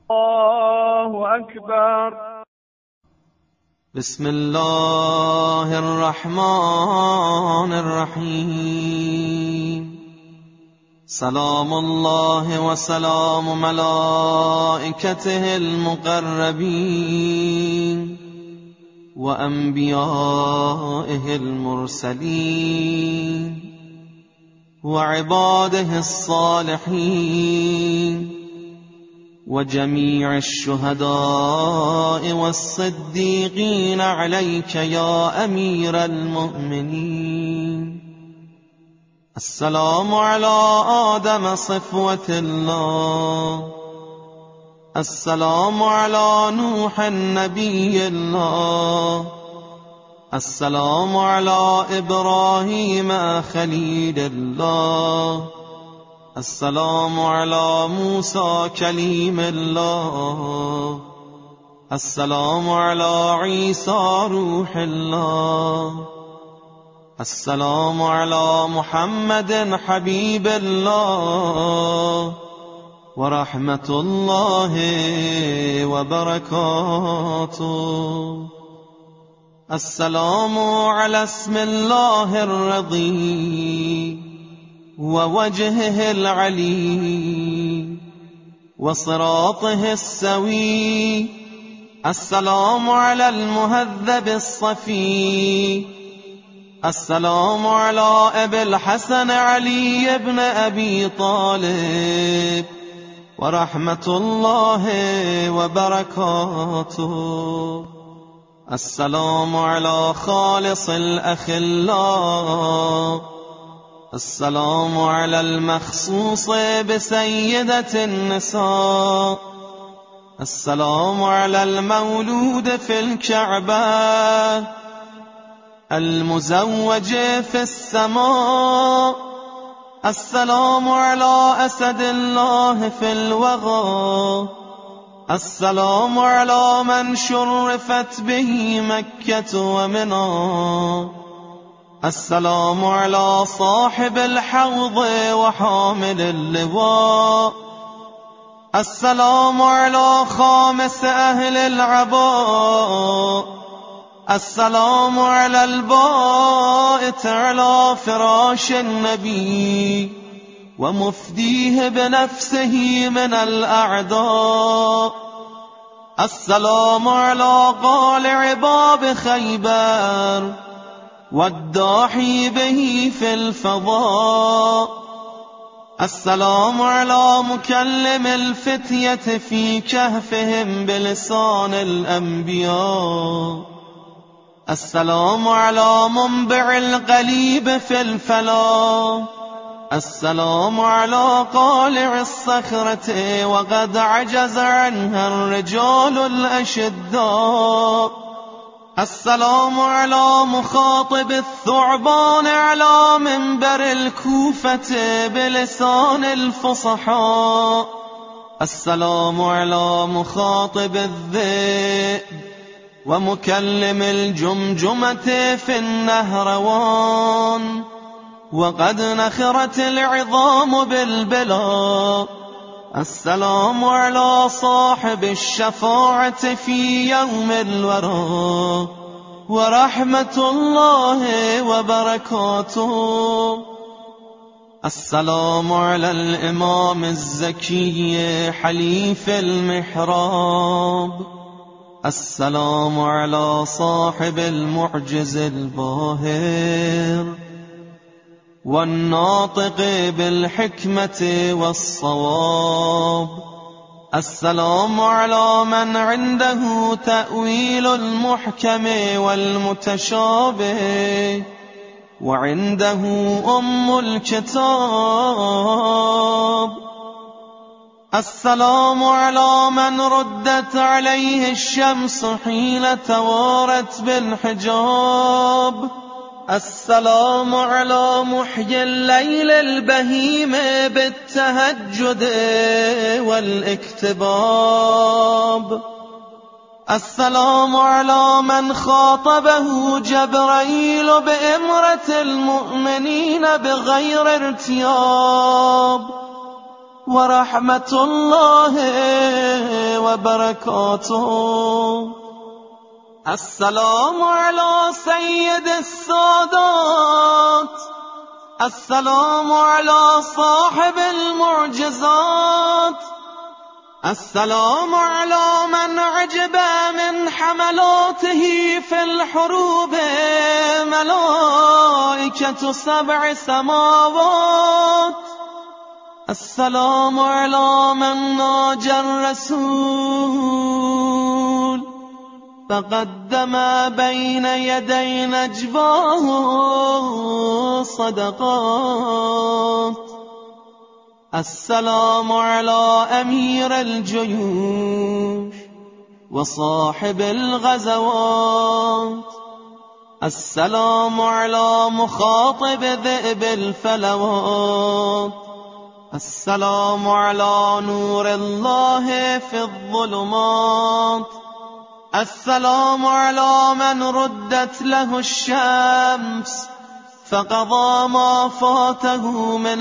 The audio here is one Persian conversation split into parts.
الله أكبر. بسم الله الرحمن الرحيم. سلام الله وسلام ملائكته المقربين وأنبيائه المرسلين وعباده الصالحين وجميع الشهداء والصديقين عليك يا أمير المؤمنين. السلام على آدم صفوة الله، السلام على نوح النبي الله، السلام على إبراهيم خليل الله، السلام على موسى كليم الله، السلام على عيسى روح الله، السلام على محمد حبيب الله ورحمة الله وبركاته. السلام على اسم الله الرضي ووجهه العلي وصراطه السوي. السلام على المهذب الصفي. السلام على أبي الحسن علي بن أبي طالب ورحمة الله وبركاته. السلام على خالص الأخلاق. السلام على المخصوص بسيدة النساء. السلام على المولود في الكعبة، المزوج في السماء. السلام على أسد الله في الوغى. السلام على من شرفت به مكة ومنى. السلام على صاحب الحوض وحامل اللواء. السلام على خامس أهل العباء. السلام على البائت على فراش النبي ومفديه بنفسه من الأعداء. السلام على قالع باب خيبر والداحي به في الفضاء. السلام على مكلم الفتية في كهفهم بلسان الأنبياء. السلام على منبع القليب في الفلا. السلام على قالع الصخرة وقد عجز عنها الرجال الأشداء. السلام على مخاطب الثعبان على منبر الكوفة بلسان الفصحاء. السلام على مخاطب الذئب ومكلم الجمجمة في النهروان وقد نخرت العظام بالبلا. السلام على صاحب الشفاعة في يوم الورى ورحمة الله وبركاته. السلام على الإمام الزكي حليف المحراب. السلام على صاحب المعجز الباهر والناطق بالحكمة والصواب. السلام على من عنده تأويل المحكم والمتشابه وعنده أم الكتاب. السلام على من ردت عليه الشمس حين توارت بالحجاب. السلام على محيي الليل البهيم بالتهجد والاكتباب. السلام على من خاطبه جبرائيل بإمرة المؤمنين بغير ارتياب ورحمة الله وبركاته. السلام على سيد السادات، السلام على صاحب المعجزات، السلام على من عجب من حملاته في الحروب ملائكة 7 سماوات. السلام على من ناجى الرسول فقدم بين يدي نجواه صدقات. السلام على أمير الجيوش وصاحب الغزوات. السلام على مخاطب ذئب الفلوات. السلام على نور الله في الظلمات. السلام على من ردت له الشمس فقضى ما فاته من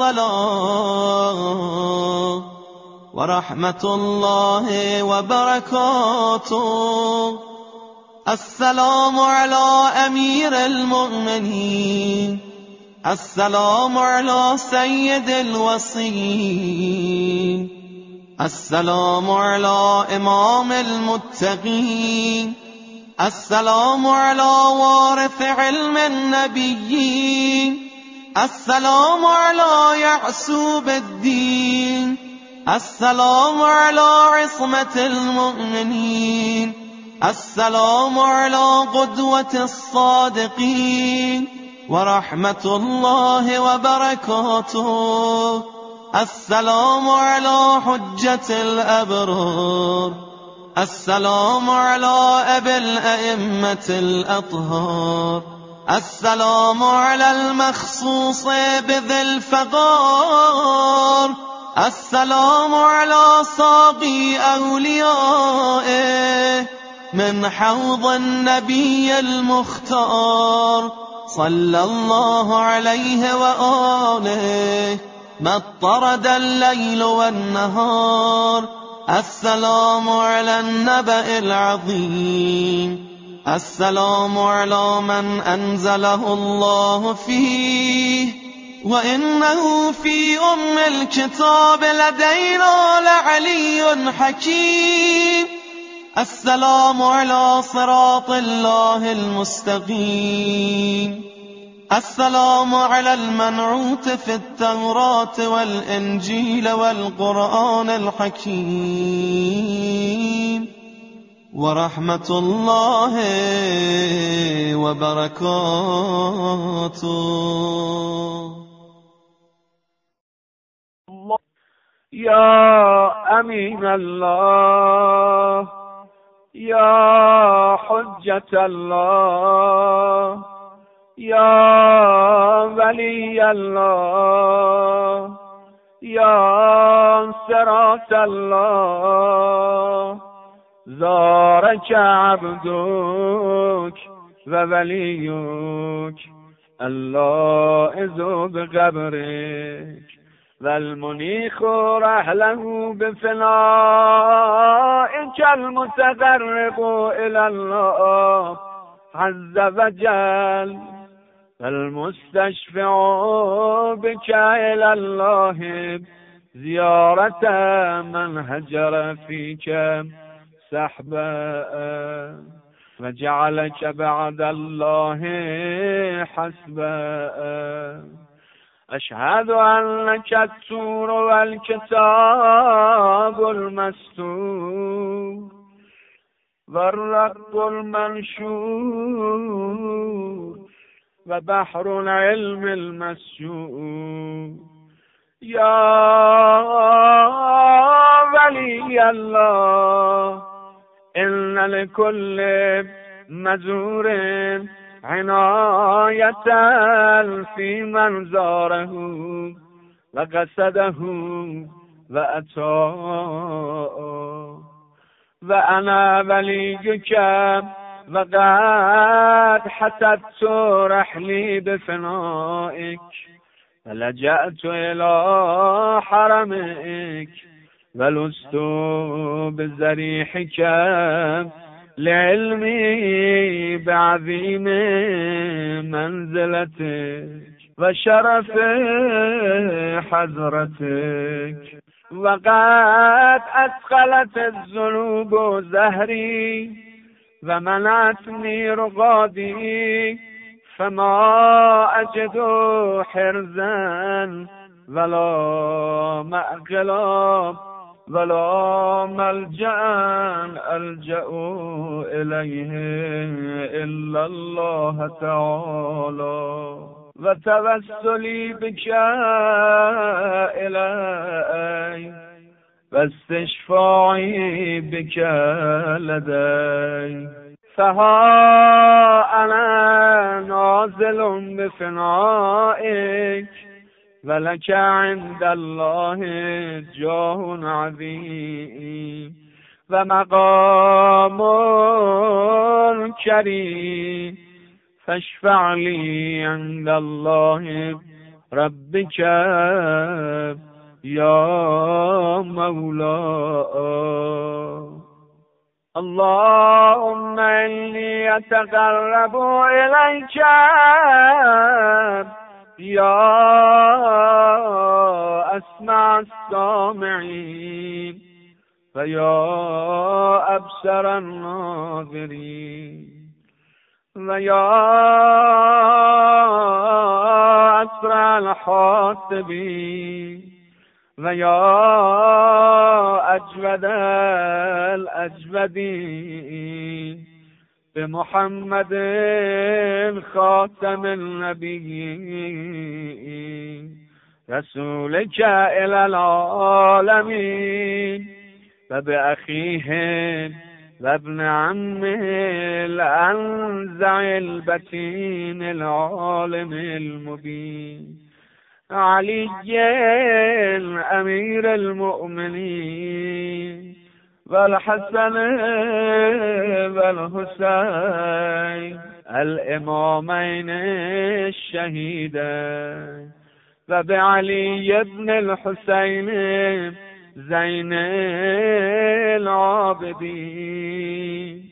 الصلاة، ورحمة الله وبركاته. السلام على أمير المؤمنين. السلام على سيد الوصيين. السلام على إمام المتقين. السلام على وارث علم النبيين. السلام على يعسوب الدين. السلام على عصمة المؤمنين. السلام على قدوة الصادقين، ورحمة الله وبركاته. السلام على حجة الأبرار. السلام على أبي الأئمة الأطهار. السلام على المخصوص بذي الفقار. السلام على ساقي أوليائه من حوض النبي المختار، صلى الله عليه وآله ما اطرد الليل والنهار. السلام على النبأ العظيم. السلام على من أنزله الله فيه، وإنه في أم الكتاب لدينا لعلي حكيم. السلام على صراط الله المستقيم. السلام على المنعوت في التوراة والإنجيل والقرآن الحكيم، ورحمة الله وبركاته. يا أمين الله، يا حجة الله، يا ولي الله، يا صراط الله، زارك عبدك ووليك اللائذ بقبرك، والمنيخ رحله بفنائك، المتقرب إلى الله عز وجل، والمستشفع بك إلى الله زيارة من هجر فيك سحبا، وجعلك بعد الله حسبا. أشهد أنك السور والكتاب المستور، والرب المنشور، وبحر العلم المسجور. يا ولي الله، إن لكل مزور عناية في من زاره وقصده وأتاه، وأنا وليك وقد حسبت رحلي بفنائك، فلجأت إلى حرمك ولست بزريحك لعلمي بعظيم منزلتك وشرف حضرتك، وقد أثقلت الذنوب زهري ومنعتني رقادي، فما أجد حرزا ولا مأكلا ولا ملجأ ألجأ إليه إلا الله تعالى، وتوسلي بك إلي واستشفاعي بك لدي، فها أنا نازل بفنائك ولك عند الله جاه عظيم ومقام كريم، فاشفع لي عند الله ربك يا مولاي. اللهم إني أتقرب إليك يا أسمع السامعين ويا أبصر الناظرين ويا أسرع الحاسبين ويا أجود الأجودين بمحمد خاتم النبيين رسولك إلى العالمين وبأخيهم وابن عمه الأنزع البتين العالم المبين علي أمير المؤمنين والحسن والحسين الإمامين الشهيدين وبعلي بن الحسين زين العابدين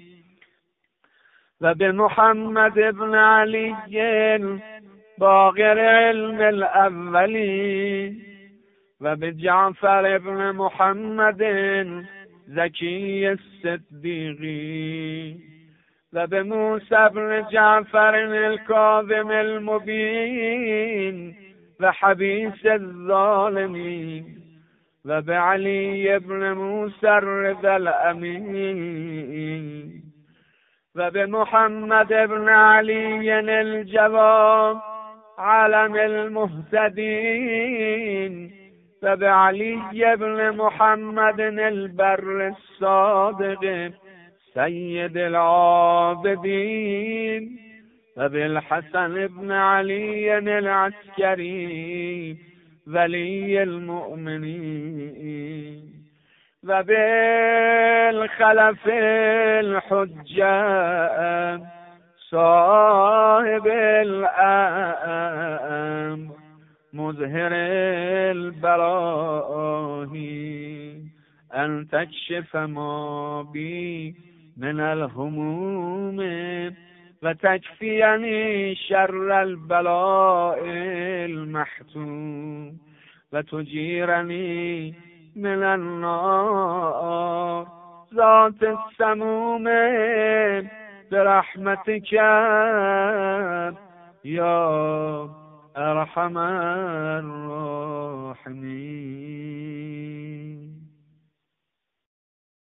وبمحمد بن علي باقر علم الأولين وبجعفر بن محمد زكي الصديقين وبموسى بن جعفر الكاظم المبين وحبيس الظالمين وبعلي بن موسى الرضا الأمين وبمحمد بن علي الجواد علم المهتدين وبعلي بن محمد البر الصادق سيد العابدين وبالحسن بن علي العسكري ولي المؤمنين وبالخلف الحجة صاحب الأمر مظهر البراهين أن تكشف ما بي من الهموم وتكفيني شر البلاء المحتوم وتجيرني من النار ذات السموم برحمتك يا أرحم الراحمين.